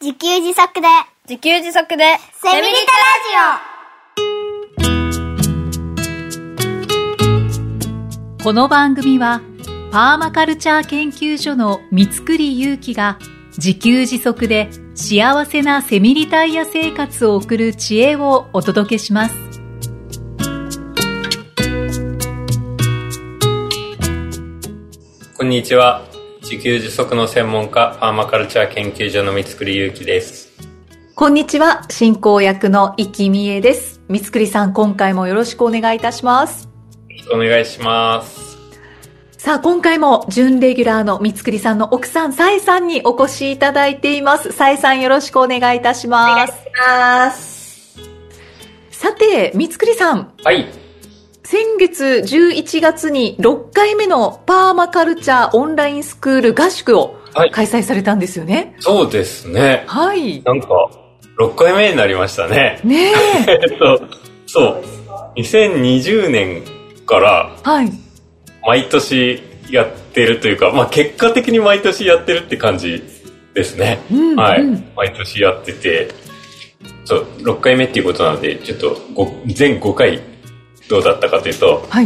自給自足でセミリタラジオ。この番組はパーマカルチャー研究所の三栗祐希が自給自足で幸せなセミリタイヤ生活を送る知恵をお届けします。 こんにちは。自給自足の専門家、パーマカルチャー研究所の三栗祐希です。 こんにちは。進行役の生きみえです。三栗さん、今回もよろしくお願いいたします。 よろしくお願いします。 さあ、今回も準レギュラーの三栗さんの奥さん、さえさんにお越しいただいています。さえさん、よろしくお願いいたします。 お願いします。 さて、三栗さん。 はい。 先月11月に6回目のパーマカルチャーオンラインスクール合宿を開催されたんですよね。 そうですね。 はい。 なんか、6回目になりましたね。 ねえ。 そう。2020年から、 はい。 毎年やってるというか、まあ結果的に毎年やってるって感じですね。はい。毎年やってて、そう、6回目っていうことなので、ちょっと全5回どうだったかというと、 はい。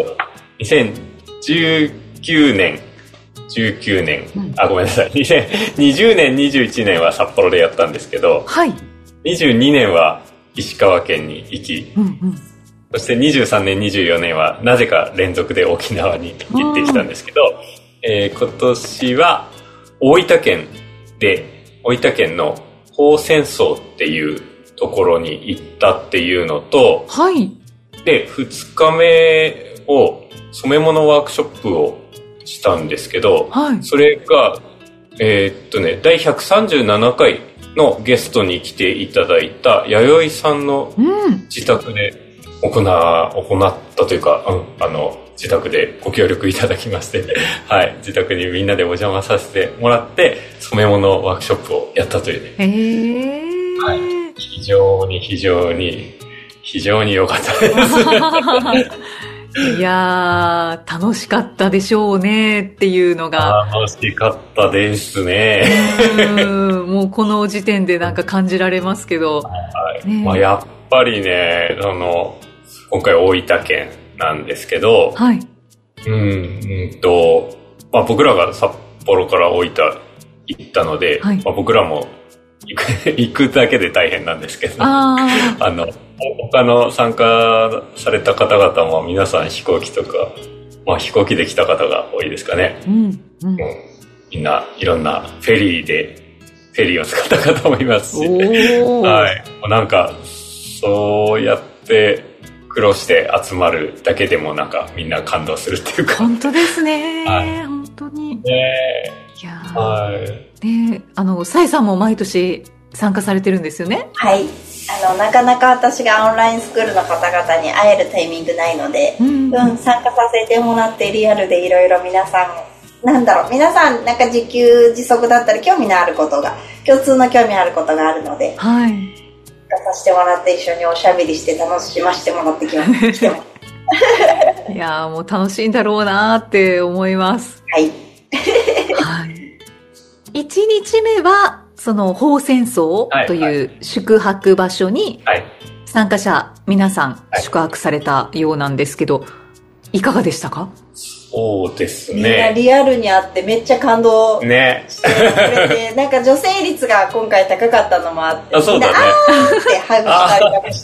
2019年、ごめんなさい。2020年、21年は札幌でやったんですけど、 はい。 22年は石川県に行き、そして23年、24年はなぜか連続で沖縄に行ってきたんですけど、今年は大分県の宝泉荘っていうところに行ったっていうのと、 はい。で、 2日目を染め物ワークショップをしたんですけど、 はい。 それが、第137回のゲストに来ていただいた弥生さんの自宅で行ったというか、自宅でご協力いただきまして、はい、自宅にみんなでお邪魔させてもらって、染め物ワークショップをやったというね。はい、非常に良かったです。 いやー、楽しかったでしょうねっていうのが。 楽しかったですね。 もうこの時点でなんか感じられますけど。 はい。まあ、やっぱりね、今回大分県なんですけど、 はい。 まあ、僕らが札幌から大分行ったので、 はい、 まあ、僕らも行くだけで大変なんですけど、他の参加された方々も皆さん飛行機とか、まあ飛行機で来た方が多いですかね。みんないろんなフェリーを使った方もいますし、はい。なんか、そうやって苦労して集まるだけでもなんかみんな感動するっていうか。 本当ですね。 はい、 本当に。 ねいやはい。 ね、さえさんも毎年参加されてるんですよね。 はい。なかなか私がオンラインスクールの方々に会えるタイミングないので、参加させてもらってリアルでいろいろ皆さんなんか自給自足だったり共通の興味あることがあるので、 はい。 させてもらって一緒におしゃべりして楽しませてもらってきてます。 いやーもう楽しいんだろうなーって思います。 はい。 はい。1日目はその宝泉荘という宿泊場所に参加者皆さん宿泊されたようなんですけど、いかがでしたか？ そうですね。 みんなリアルに会ってめっちゃ感動してくれて、なんか女性率が今回高かったのもあって、 そうだね。 みんなってハグしたりとかして。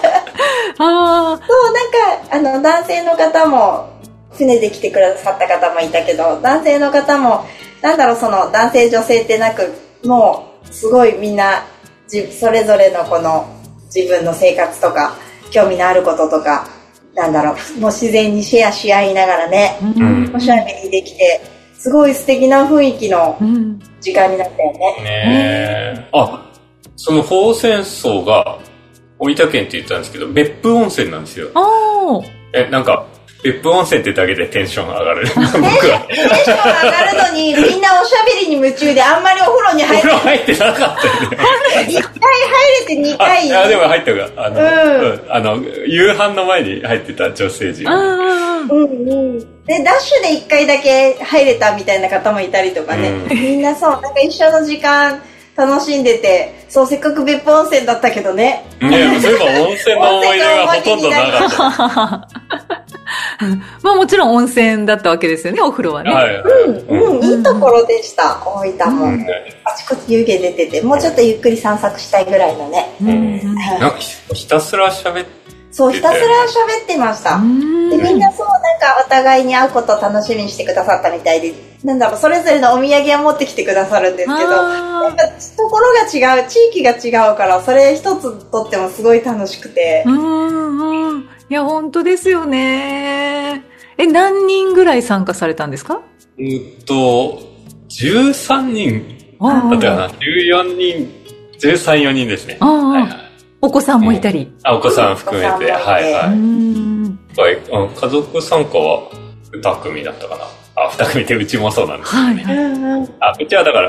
そう、なんか男性の方も船で来てくださった方もいたけど、男性の方もその男性女性ってなく、もうすごいみんなそれぞれのこの自分の生活とか興味のあることとかもう自然にシェアし合いながらね、おしゃべりできてすごい素敵な雰囲気の時間になったよね。 その宝泉荘が大分県って言ったんですけど、別府温泉なんですよ。なんか別府温泉ってだけでテンション上がる。僕はテンション上がるのにみんなおしゃべりに夢中であんまりお風呂に入ってなかったよね。 1回入れて2回。 でも入ったが、夕飯の前に入ってた女性陣。 で、ダッシュで1回だけ入れたみたいな方もいたりとかね。みんなそう、なんか一緒の時間楽しんでて、そう、せっかく別府温泉だったけどね。 そういえば温泉の思い出がほとんどなかった。 まあもちろん温泉だったわけですよね、お風呂はね。 はい。 いいところでした、大分も。あちこち湯気出てて、もうちょっとゆっくり散策したいぐらいのね。 なんかひたすら喋って、 そう、ひたすら喋ってました。で、みんなそう、なんかお互いに会うことを楽しみにしてくださったみたいで、なんだろう、それぞれのお土産を持ってきてくださるんですけど、やっぱところが違う、地域が違うから、それ一つとってもすごい楽しくて。 いや、本当ですよね。何人ぐらい参加されたんですか ？13人だったかな。14人、13、4人ですね。 お子さんもいたり。 お子さん含めて、はいはい。家族参加は2組だったかな。2組ってうちもそうなんですよね。うちはだから、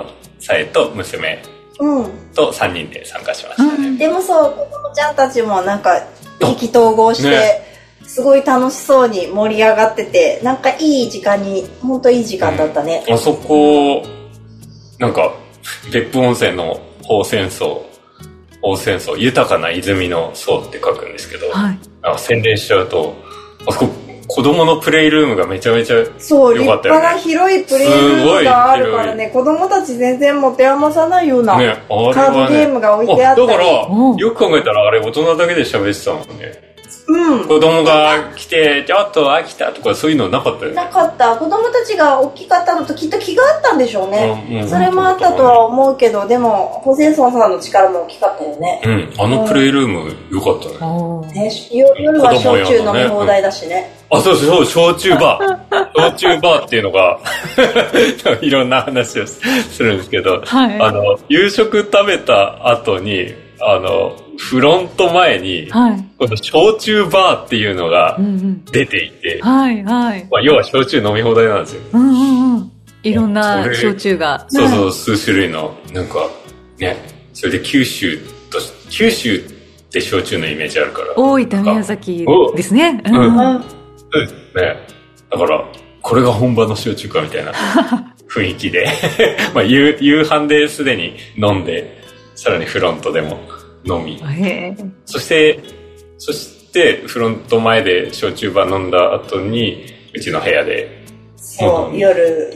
さえと娘と3人で参加しましたね。 でもそう、子供ちゃんたちもなんか意気投合して、すごい楽しそうに盛り上がってて、なんかいい時間に、本当いい時間だったね。 あそこ、なんか、別府温泉の宝泉荘、豊かな泉の荘って書くんですけど、宣伝しちゃうと、あそこ、子供のプレイルームがめちゃめちゃ良かったよね。 そう、立派な広いプレイルームがあるからね、子供たち全然持て余さないようなカードゲームが置いてあったり。 だから、よく考えたらあれ大人だけで喋ってたもんね。子供が来て、ちょっと飽きたとかそういうのなかったよね。 なかった。子供たちが大きかったのときっと気があったんでしょうね。それもあったとは思うけど、でも、ホセンソンさんの力も大きかったよね。 プレイルーム良かったね。 夜は焼酎飲み放題だしね。 そうそう、焼酎バー。焼酎バーっていうのが、いろんな話をするんですけど、夕食食べた後に、フロント前に、この焼酎バーっていうのが出ていて、要は焼酎飲み放題なんですよ。 いろんな焼酎が。 そうそう、数種類の、なんか、ね、それで九州って焼酎のイメージあるから。 大分、宮崎ですね。 そうですね。だから、これが本場の焼酎かみたいな雰囲気で、夕飯ですでに飲んで、さらにフロントでも飲み。そしてフロント前で焼酎バー飲んだ後に、うちの部屋で。 そう、夜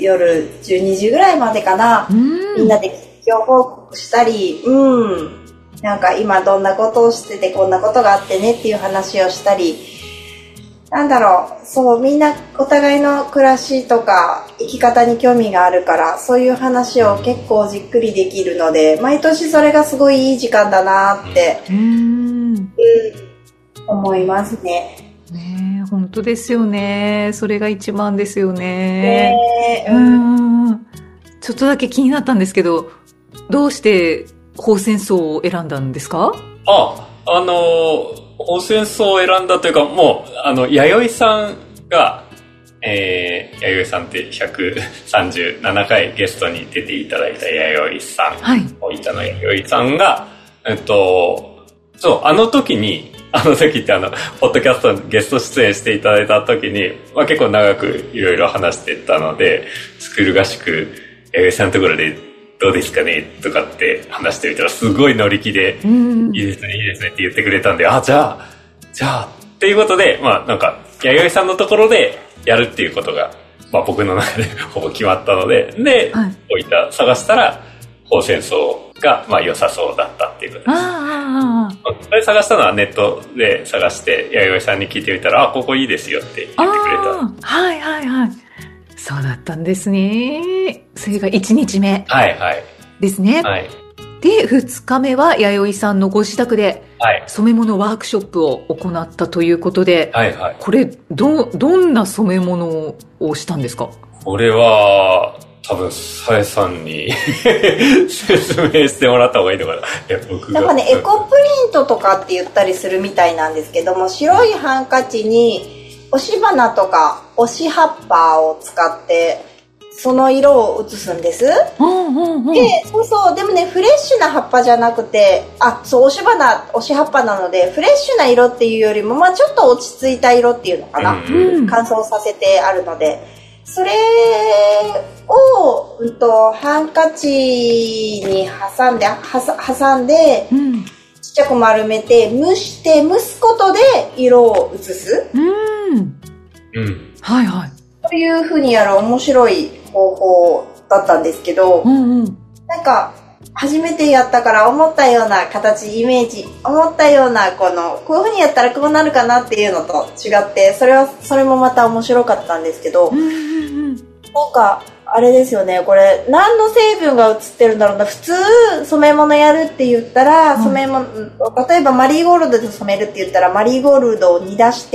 12時ぐらいまでかな。みんなで近況報告したり、なんか今どんなことをしててこんなことがあってねっていう話をしたり、なんだろう、そう、みんなお互いの暮らしとか生き方に興味があるから、そういう話を結構じっくりできるので、毎年それがすごいいい時間だなって、思いますね。 本当ですよね。それが一番ですよね。ちょっとだけ気になったんですけど、どうして宝泉荘を選んだんですか？ 宝泉荘を選んだというか、もう、弥生さんが、弥生さんって137回ゲストに出ていただいた弥生さん、大分の弥生さんが、そう、あの時ってポッドキャストにゲスト出演していただいた時に、結構長くいろいろ話してたので、スクール合宿、弥生さんのところでどうですかねとかって話してみたら、すごい乗り気で、いいですね、いいですねって言ってくれたんで、じゃあ、っていうことで、なんか、弥生さんのところでやるっていうことが、僕の中でほぼ決まったので、大分探したら、宝泉荘が、良さそうだったっていうことです。それ探したのはネットで探して、弥生さんに聞いてみたら、ここいいですよって言ってくれた。 そうだったんですね。それが1日目。ですね。で、2日目は弥生さんのご自宅で、染め物ワークショップを行ったということで、これ、どんな染め物をしたんですか？ これは、多分、さえさんに説明してもらった方がいいのかな。 なんかね、エコプリントとかって言ったりするみたいなんですけども、白いハンカチに押し花とか押し葉っぱを使ってその色を写すんです。で、そう、でもね、フレッシュな葉っぱじゃなくて、押し葉っぱなので、フレッシュな色っていうよりも、ちょっと落ち着いた色っていうのかな。乾燥させてあるので。 それを、ハンカチに挟んで、ちっちゃく丸めて、蒸すことで色を移す。 はいはい。 そういう風にやる面白い方法だったんですけど、なんか、初めてやったから思ったような形、イメージ、思ったようなこういう風にやったらこうなるかなっていうのと違って、それもまた面白かったんですけど、なんか、あれですよね、これ、何の成分が映ってるんだろうな。普通、染め物やるって言ったら、例えばマリーゴールドで染めるって言ったら、マリーゴールドを煮出して、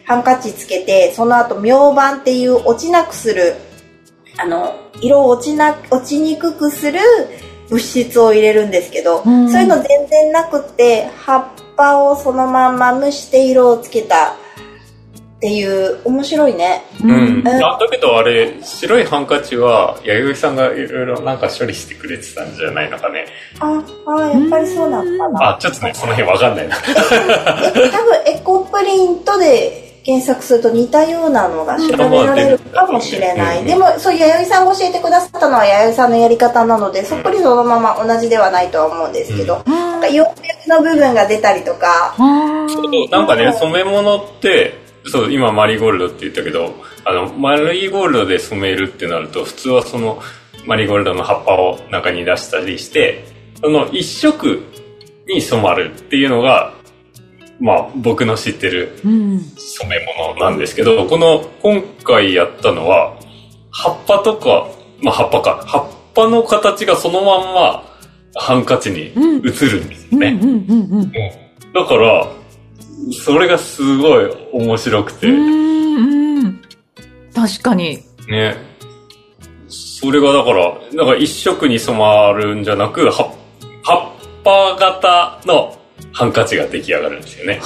ハンカチつけて、その後、明板っていう落ちなくする、色を落ちにくくする物質を入れるんですけど、そういうの全然なくって、葉っぱをそのまんま蒸して色をつけたっていう面白いね。 だけどあれ白いハンカチは弥生さんがいろいろなんか処理してくれてたんじゃないのかね。 やっぱりそうなのかな。 ちょっとねその辺わかんないな。 多分エコプリントで検索すると似たようなのが調べられるかもしれない。でもそう弥生さんが教えてくださったのは弥生さんのやり方なので、そっくりそのまま同じではないとは思うんですけど、なんか葉脈の部分が出たりとか。 なんかね染め物ってそう今マリーゴールドって言ったけどマリーゴールドで染めるってなると普通はそのマリーゴールドの葉っぱを中に出したりしてその一色に染まるっていうのが僕の知ってる染め物なんですけど、今回やったのは葉っぱとか葉っぱの形がそのまんまハンカチに映るんですよね。だからそれがすごい面白くて。 確かに。 ね。それがだから一色に染まるんじゃなく、葉っぱ型のハンカチが出来上がるんですよね。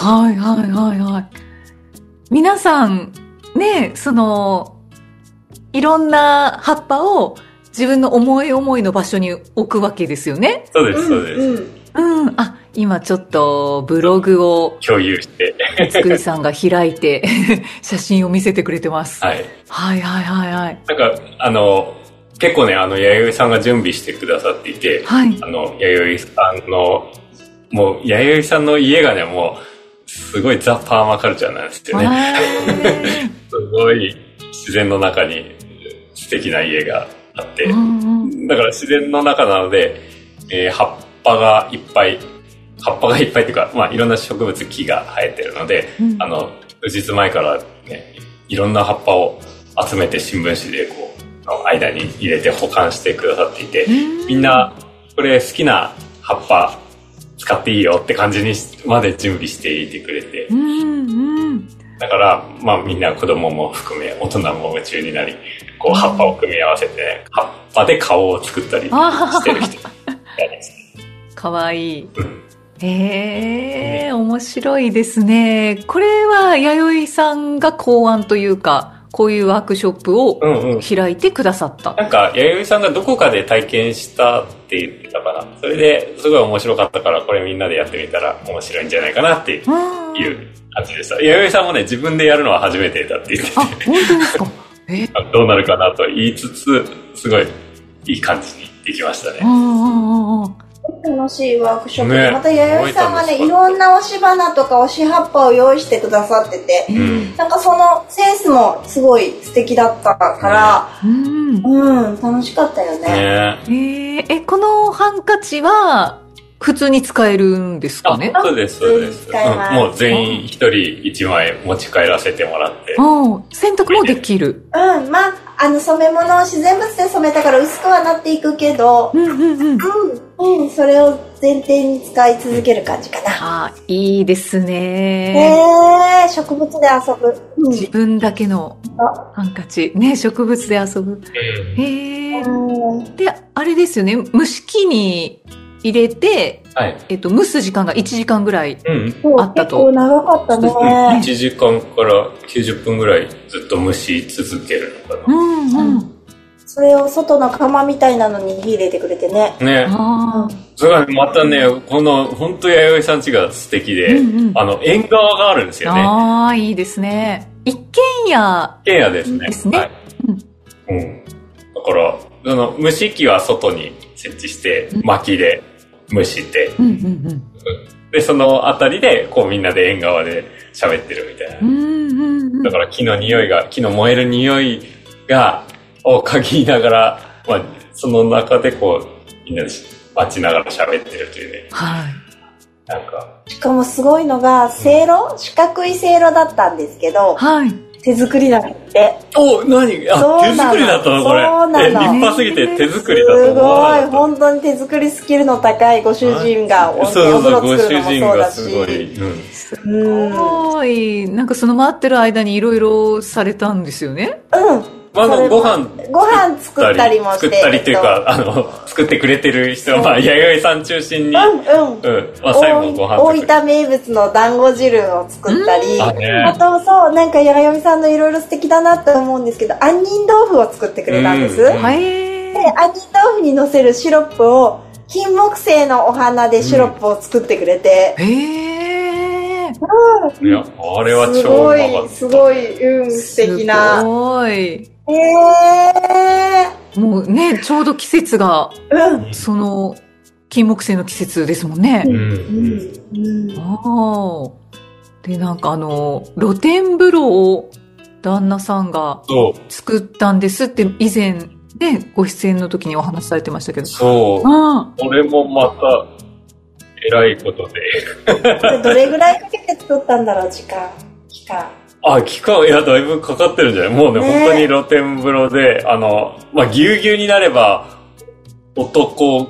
皆さん、ね、いろんな葉っぱを自分の思い思いの場所に置くわけですよね。 そうです、そうです。 今ちょっとブログを共有してつくりさんが開いて写真を見せてくれてます。はいなんか結構ね弥生さんが準備してくださっていて、弥生さんのもう弥生さんの家がねもうすごいザ・パーマカルチャーなんですよね。すごい自然の中に素敵な家があって、だから自然の中なので、葉っぱがいっぱいっていうか、いろんな植物木が生えてるので、数日前からねいろんな葉っぱを集めて新聞紙で間に入れて保管してくださっていて、みんなこれ好きな葉っぱ使っていいよって感じにまで準備していてくれて、だからみんな子供も含め大人も夢中になり葉っぱを組み合わせて、ね、葉っぱで顔を作ったりしてる人がいますね。 かわいい。面白いですね。これは弥生さんが考案というか、こういうワークショップを開いてくださった。 なんか弥生さんがどこかで体験したって言ってたかな。それですごい面白かったから、これみんなでやってみたら面白いんじゃないかなっていう感じでした。弥生さんもね自分でやるのは初めてだって言ってて、 本当ですか。 どうなるかなと言いつつ、すごいいい感じにできましたね。 楽しいワークショップで、また弥生さんがねいろんな押し花とか押し葉っぱを用意してくださってて、なんかそのセンスもすごい素敵だったから、楽しかったよね。 このハンカチは普通に使えるんですかね。 そうですそうです。もう全員一人一枚持ち帰らせてもらって、 洗濯もできる。 染め物を自然物で染めたから薄くはなっていくけど、それを前提に使い続ける感じかな。 いいですね。 植物で遊ぶ。 自分だけのハンカチ。植物で遊ぶ。で、あれですよね。蒸し器に入れて、蒸す時間が1時間ぐらいあったと。 結構長かったね。 1時間から90分ぐらいずっと蒸し続けるのかな。 それを外の窯みたいなのに火入れてくれてね。 それがまたね、本当弥生さん家が素敵で、縁側があるんですよね。 いいですね。一軒家ですね。 うん。だから、蒸し器は外に設置して、薪で蒸して、で、そのあたりで、こうみんなで縁側で喋ってるみたいな。だから木の燃える匂いを嗅ぎながら、まあ、その中でこう、みんなで待ちながら喋ってるというね。 はい。 なんか。しかもすごいのが、四角いせいろだったんですけど、はい。手作りだって。 何？手作りだったのこれ。そうなの。立派すぎて手作りだと思わなかった。 すごい、本当に手作りスキルの高いご主人がお風呂作るのもそうだし。すごい。なんかその待ってる間にいろいろされたんですよね。 うん。 まだご飯作ったりもして。 作ったりっていうか、作ってくれてる人は、まあ、弥生さん中心に。まあ、最後ご飯大分名物の団子汁を作ったり、あとそう、なんか弥生さんのいろいろ素敵だなって思うんですけど、杏仁豆腐を作ってくれたんです。で、杏仁豆腐にのせるシロップを、金木犀のお花でシロップを作ってくれて。 いや、あれは超うまかった。 すごい、素敵な。 すごい。もうね、ちょうど季節が、その、金木犀の季節ですもんね。で、なんか露天風呂を旦那さんが作ったんですって以前ね、ご出演の時にお話しされてましたけど。 そう。これもまた、偉いことで。 どれぐらいかけて作ったんだろう、期間。 期間、いや、だいぶかかってるんじゃない？もうね、本当に露天風呂で、まあ、ぎゅうぎゅうになれば、大人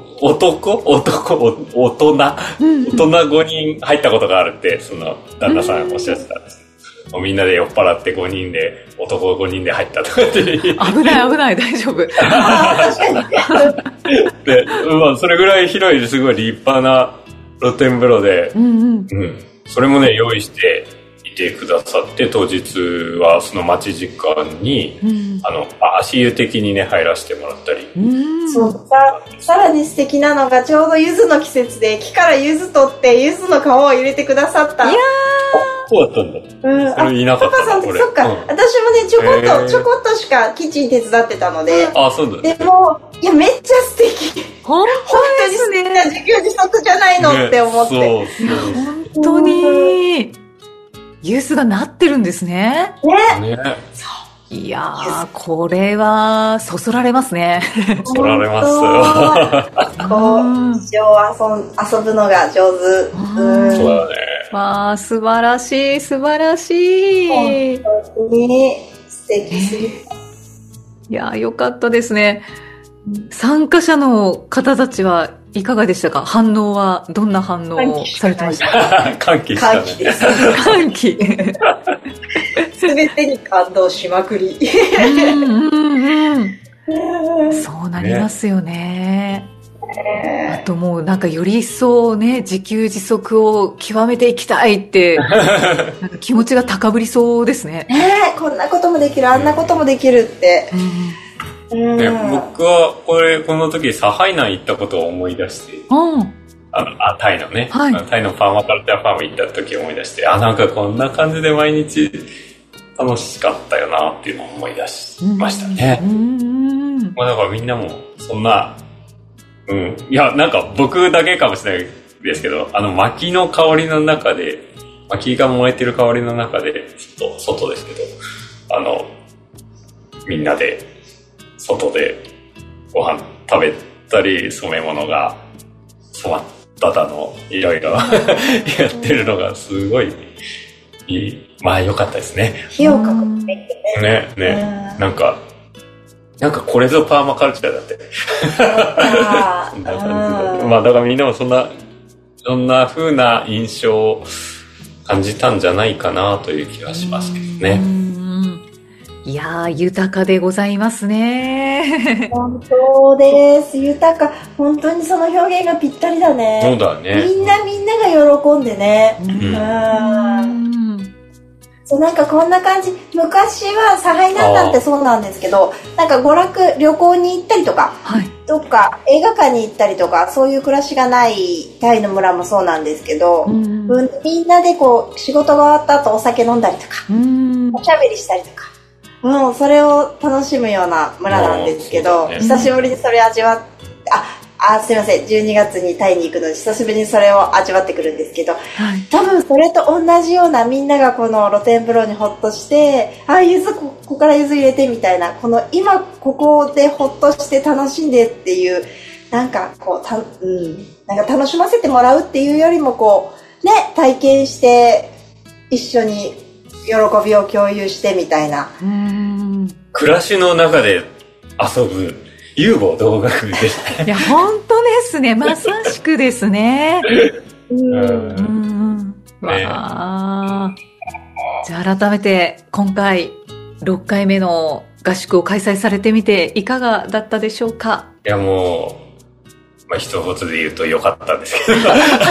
5人入ったことがあるって、その、旦那さんおっしゃってたんです。みんなで酔っ払って5人で、男5人で入ったとかって。危ない、大丈夫。 で、まあ、それぐらい広いですごい立派な露天風呂で、それもね、用意していてくださって、当日はその待ち時間に、足湯的にね、入らせてもらったり。 そうさらに素敵なのが、ちょうど柚子の季節で、木から柚子取って、柚子の皮を入れてくださった。いやそうだったんだ。それいなかった。 パパさんって、そっか、私もね、ちょこっとしかキッチン手伝ってたので。 そうだ。でも、いや、めっちゃ素敵。本当に素敵な自給自足じゃないのって思って。 本当に、柚子がなってるんですね。 ね。 いやー、これは、そそられますね。 そそられます。 一生遊ぶのが上手。 そうだね。 わー、素晴らしい。 本当に素敵すぎる。 いやー、よかったですね。参加者の方たちはいかがでしたか？反応はどんな反応をされてましたか？ 歓喜したね。歓喜です。 歓喜。 すべてに感動しまくり。 そうなりますよね。あともうなんかより一層ね、自給自足を極めていきたいって、なんか気持ちが高ぶりそうですね。 こんなこともできる、あんなこともできるって。 僕はこの時サハイナン行ったことを思い出して、タイのね、タイのパーマカルチャーファーム行った時を思い出して、なんかこんな感じで毎日楽しかったよなっていうのを思い出しましたね。まあだからみんなもそんな、いやなんか僕だけかもしれないですけど、薪の香りの中で、薪が燃えてる香りの中で、ちょっと外ですけど、みんなで外でご飯食べたり、染め物が染まっただのいろいろやってるのがすごいいい。まあ良かったですね。 火を囲んでね。なんかこれぞパーマカルチャーだって。そんな感じで。まあだからみんなもそんな風な印象を感じたんじゃないかなという気がしますけどね。 いやー、豊かでございますね。 本当です。豊か。本当にその表現がぴったりだね。 そうだね。 みんなが喜んでね。そう、なんかこんな感じ。昔はサハイナンダンってそうなんですけど、なんか旅行に行ったりとか、どっか映画館に行ったりとか、そういう暮らしがないタイの村もそうなんですけど、みんなでこう仕事が終わった後お酒飲んだりとか、おしゃべりしたりとか、 もうそれを楽しむような村なんですけど、久しぶりにそれ味わって、すいません、12月にタイに行くので久しぶりにそれを味わってくるんですけど、多分それと同じような、みんながこの露天風呂にほっとして、柚子ここから柚子入れてみたいな、この今ここでほっとして楽しんでっていう、なんかこうなんか楽しませてもらうっていうよりもこうね、体験して一緒に喜びを共有してみたいな。 暮らしの中で遊ぶ遊母同学ですね。 いや本当ですね、まさしくですね。じゃあ改めて今回6回目の合宿を開催されてみていかがだったでしょうか？ いやもう、一言で言うと良かったんですけど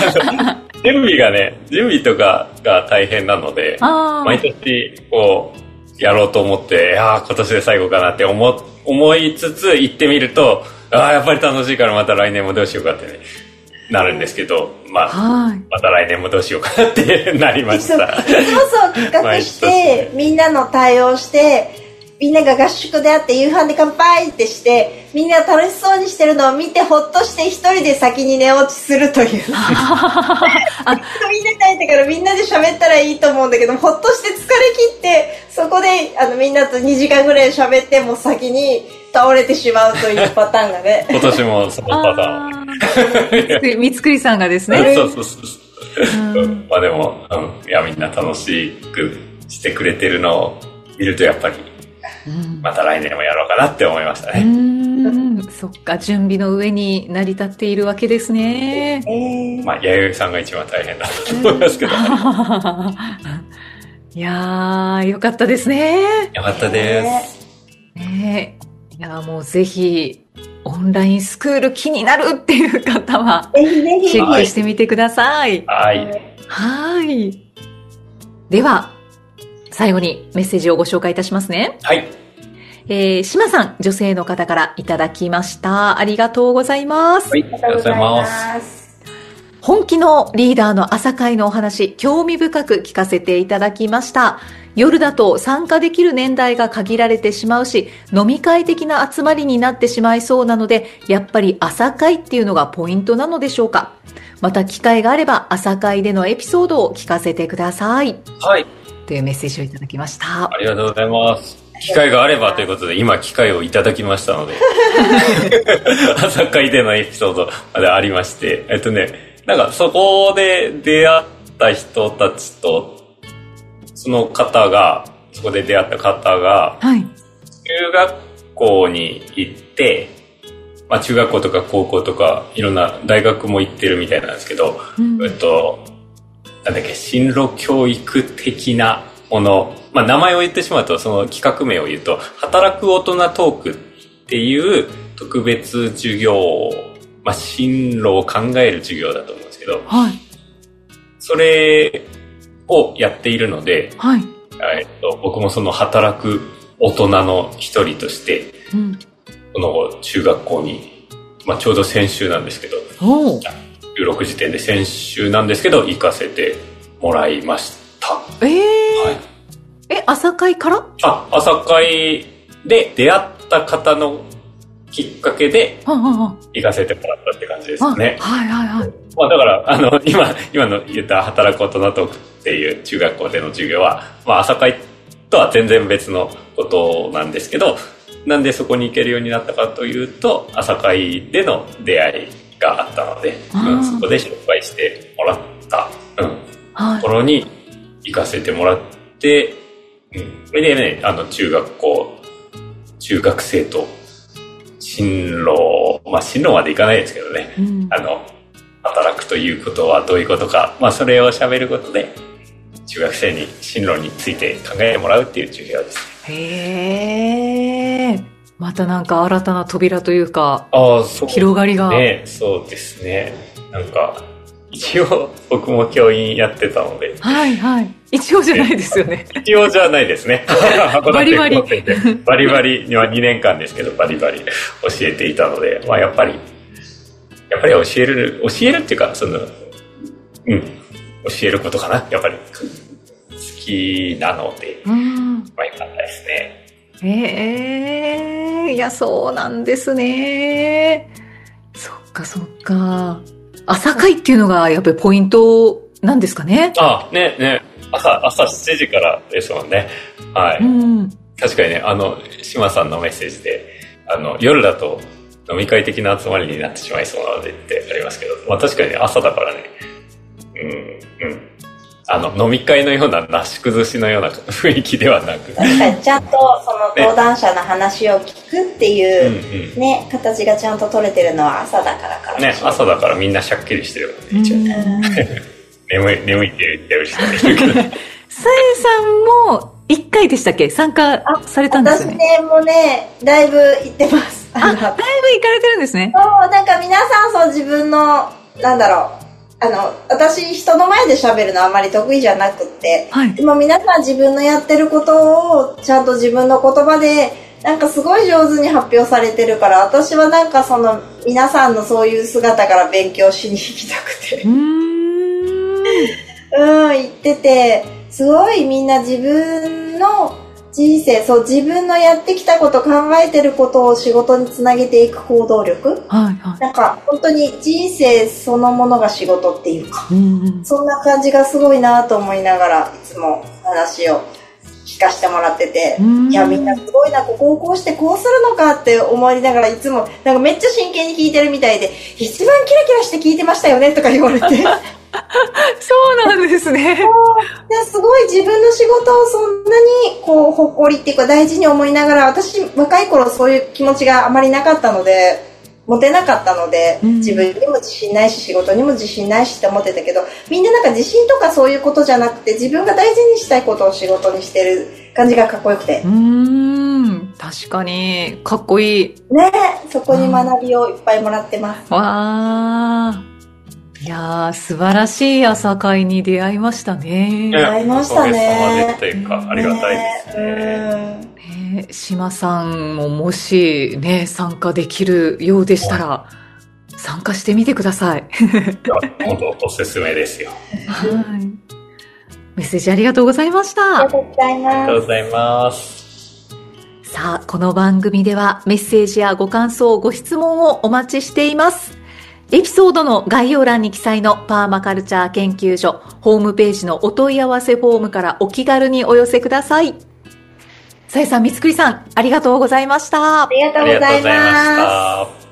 準備とかが大変なので、毎年こうやろうと思って、今年で最後かなって思いつつ行ってみると、やっぱり楽しいからまた来年もどうしようかってね、なるんですけど、また来年もどうしようかなってなりました。 そう企画してみんなの対応して、みんなが合宿であって夕飯で乾杯ってして、みんな楽しそうにしてるのを見てほっとして一人で先に寝落ちするという。みんな帰ってからみんなで喋ったらいいと思うんだけど、ほっとして疲れ切って、そこでみんなと2時間ぐらい喋っても先に倒れてしまうというパターンがね。 今年もそのパターン。三つくりさんがですね。 そう。でも、みんな楽しくしてくれてるのを見るとやっぱり、また来年もやろうかなって思いましたね。 そっか、準備の上に成り立っているわけですね。 弥生さんが一番大変だったと思いますけど。 いやー、よかったですね。 よかったです。 いやもうぜひ、オンラインスクール気になるっていう方は、チェックしてみてください。 はい。 では、最後にメッセージをご紹介いたしますね。 はい。 島さん、女性の方からいただきました。ありがとうございます。 はい、ありがとうございます。 本気のリーダーの朝会のお話、興味深く聞かせていただきました。夜だと参加できる年代が限られてしまうし、飲み会的な集まりになってしまいそうなので、やっぱり朝会っていうのがポイントなのでしょうか。また機会があれば朝会でのエピソードを聞かせてください。 はい。 というメッセージをいただきました。 ありがとうございます。機会があればということで、今機会をいただきましたので朝会でのエピソードまでありまして、なんかそこで出会った人たちと、そこで出会った方が、中学校に行って、中学校とか高校とかいろんな大学も行ってるみたいなんですけど、進路教育的なもの、名前を言ってしまうと、その企画名を言うと、働く大人トークっていう特別授業、進路を考える授業だと思うんですけど、それをやっているので、僕もその働く大人の一人として、この中学校に、ちょうど先週なんですけど、16時点で先週なんですけど、行かせてもらいました。 朝会から？ 朝会で出会った方のきっかけで行かせてもらったって感じですね。だから今の言った働く大人トークっていう中学校での授業は、朝会とは全然別のことなんですけど、なんでそこに行けるようになったかというと、朝会での出会いがあったので、そこで紹介してもらったところに行かせてもらって、それでね、中学生と進路までいかないですけどね、働くということはどういうことか、それを喋ることで中学生に進路について考えてもらうっていう授業です。 またなんか新たな扉というか、広がりが。 そうですね。なんか一応僕も教員やってたので。 一応じゃないですよね。 一応じゃないですね。 バリバリ。 バリバリには2年間ですけど、バリバリ教えていたので、やっぱり教えるっていうか、教えることかな。やっぱり好きなので、よかったですね。 いや、そうなんですね。そっかそっか。朝会っていうのがやっぱりポイントなんですかね。 ね。朝7時からですもんね。はい。確かにね、島さんのメッセージで、夜だと飲み会的な集まりになってしまいそうなのでってありますけど、確かにね、朝だからね、飲み会のようななし崩しのような雰囲気ではなく。 確かにちゃんとその登壇者の話を聞くっていうね、形がちゃんと取れてるのは朝だからかね、朝だからみんなしゃっきりしてるよね、一応ね。眠いって言ってる人もいるけど。 さえさんも1回でしたっけ参加されたんですね。 私ね、もうね、だいぶ行ってます。 だいぶ行かれてるんですね。 そう、なんか皆さん自分の、私人の前で喋るのあまり得意じゃなくって、でも皆さん自分のやってることをちゃんと自分の言葉で、なんかすごい上手に発表されてるから、私はなんかその皆さんのそういう姿から勉強しに行きたくて。言ってて、すごいみんな自分の人生、自分のやってきたこと考えてることを仕事につなげていく行動力、なんか本当に人生そのものが仕事っていうか、そんな感じがすごいなと思いながらいつも話を聞かせてもらってて、いやみんなすごいな、こうしてこうするのかって思いながらいつもなんかめっちゃ真剣に聞いてるみたいで、一番キラキラして聞いてましたよねとか言われてそうなんですね。 すごい自分の仕事をそんなに誇りっていうか大事に思いながら、私若い頃そういう気持ちがあまりなかったので、持てなかったので、自分にも自信ないし仕事にも自信ないしって思ってたけど、みんななんか自信とかそういうことじゃなくて、自分が大事にしたいことを仕事にしてる感じがかっこよくて。 確かにかっこいいね。そこに学びをいっぱいもらってます。 いやー、素晴らしい朝会に出会いましたね。 出会いましたね。 というか、ありがたいですね。 島さんももしね、参加できるようでしたら、参加してみてください。 本当おすすめですよ。 メッセージありがとうございました。 ありがとうございます。 ありがとうございます。 さあ、この番組ではメッセージやご感想、ご質問をお待ちしています。エピソードの概要欄に記載のパーマカルチャー研究所ホームページのお問い合わせフォームからお気軽にお寄せください。さえさん、みつくりさん、ありがとうございました。 ありがとうございました。